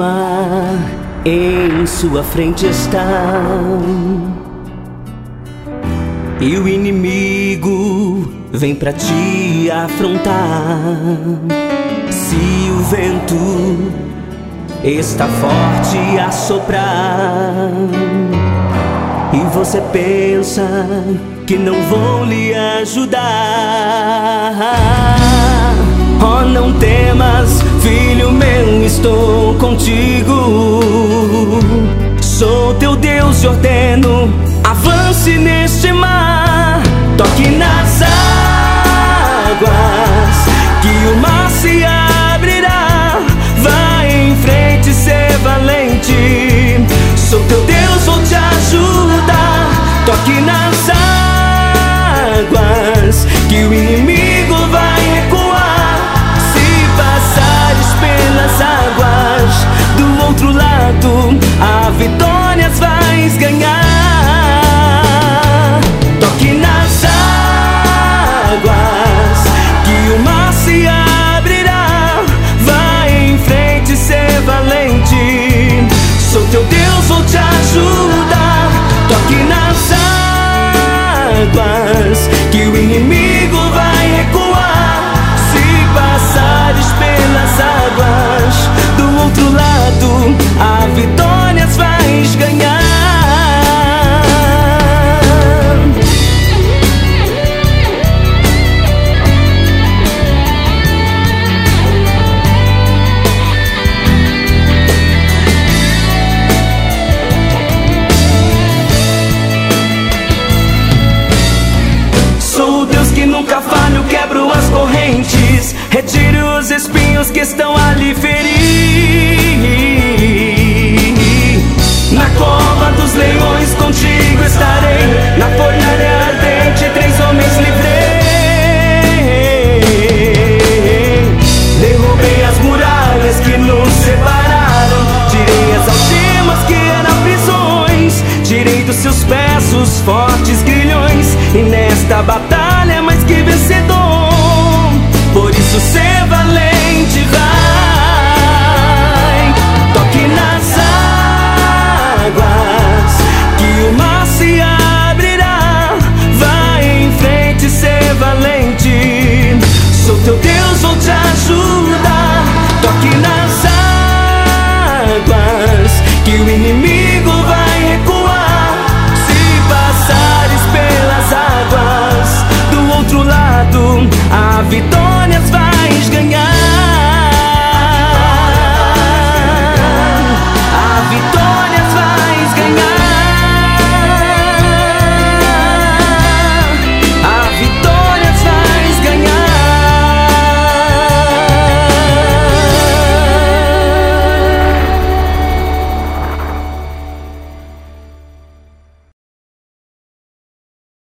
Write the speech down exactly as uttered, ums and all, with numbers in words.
mar em sua frente está, e o inimigo vem pra te afrontar. Se o vento está forte a soprar e você pensa que não vão lhe ajudar, oh, não temas, filho meu, estou contigo. Sou teu Deus e ordeno, avance neste mar. Toque nas águas, que o mar se abrirá. Vai em frente, ser valente. Sou teu Deus, vou te ajudar. Toque nas águas, que o inimigo vai recuar. Se passares pelas águas, do outro lado a vitórias vais ganhar. Toque nas águas, que o mar se abrirá. Vai em frente, ser valente. Sou teu Deus, vou te ajudar. Toque nas águas, que o inimigo vai recuar. Se passares pelas águas, do outro lado a vitórias vais ganhar. Sou o Deus que nunca faz